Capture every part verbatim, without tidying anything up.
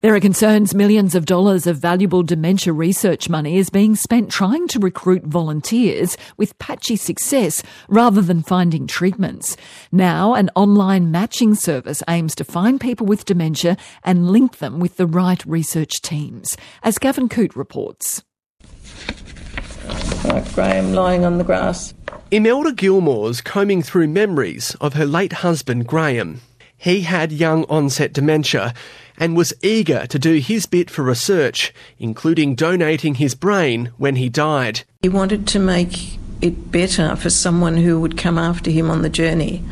There are concerns millions of dollars of valuable dementia research money is being spent trying to recruit volunteers with patchy success rather than finding treatments. Now, an online matching service aims to find people with dementia and link them with the right research teams. As Gavin Coote reports. Like Graham lying on the grass. Imelda Gilmore's combing through memories of her late husband Graham. He had young onset dementia and was eager to do his bit for research, including donating his brain when he died. He wanted to make it better for someone who would come after him on the journey,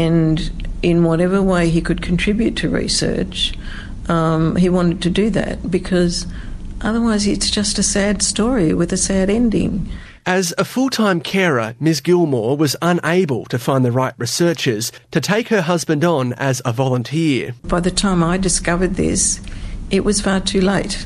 and in whatever way he could contribute to research, um, he wanted to do that, because otherwise it's just a sad story with a sad ending. As a full-time carer, Miz Gilmore was unable to find the right researchers to take her husband on as a volunteer. By the time I discovered this, it was far too late.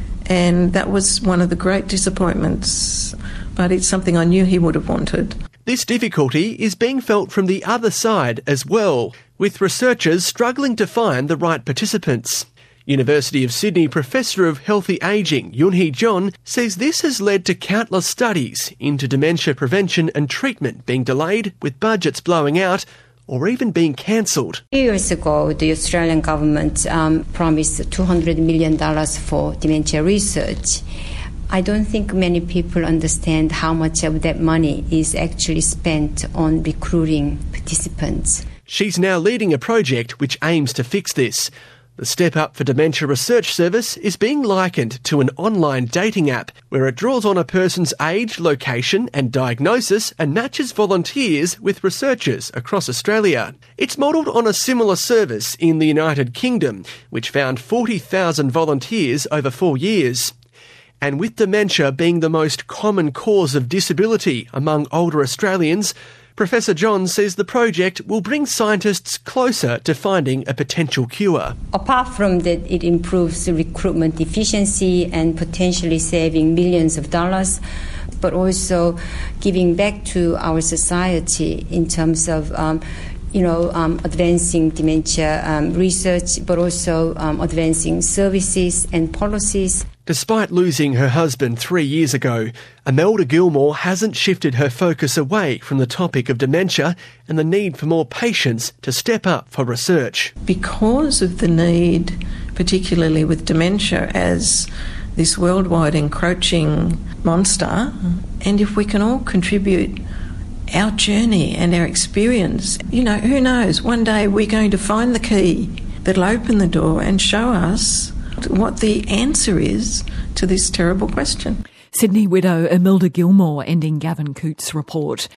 And that was one of the great disappointments, but it's something I knew he would have wanted. This difficulty is being felt from the other side as well, with researchers struggling to find the right participants. University of Sydney Professor of Healthy Ageing, Yoonhee John, says this has led to countless studies into dementia prevention and treatment being delayed, with budgets blowing out or even being cancelled. A few years ago, the Australian government um, promised two hundred million dollars for dementia research. I don't think many people understand how much of that money is actually spent on recruiting participants. She's now leading a project which aims to fix this. The Step Up for Dementia Research Service is being likened to an online dating app where it draws on a person's age, location and diagnosis and matches volunteers with researchers across Australia. It's modelled on a similar service in the United Kingdom, which found forty thousand volunteers over four years. And with dementia being the most common cause of disability among older Australians, Professor John says the project will bring scientists closer to finding a potential cure. Apart from that, it improves the recruitment efficiency and potentially saving millions of dollars, but also giving back to our society in terms of um, you know, um, advancing dementia um, research, but also um, advancing services and policies. Despite losing her husband three years ago, Imelda Gilmore hasn't shifted her focus away from the topic of dementia and the need for more patients to step up for research. Because of the need, particularly with dementia as this worldwide encroaching monster, and if we can all contribute our journey and our experience, you know, who knows, one day we're going to find the key that'll open the door and show us what the answer is to this terrible question. Sydney widow Imelda Gilmore ending Gavin Coote's report.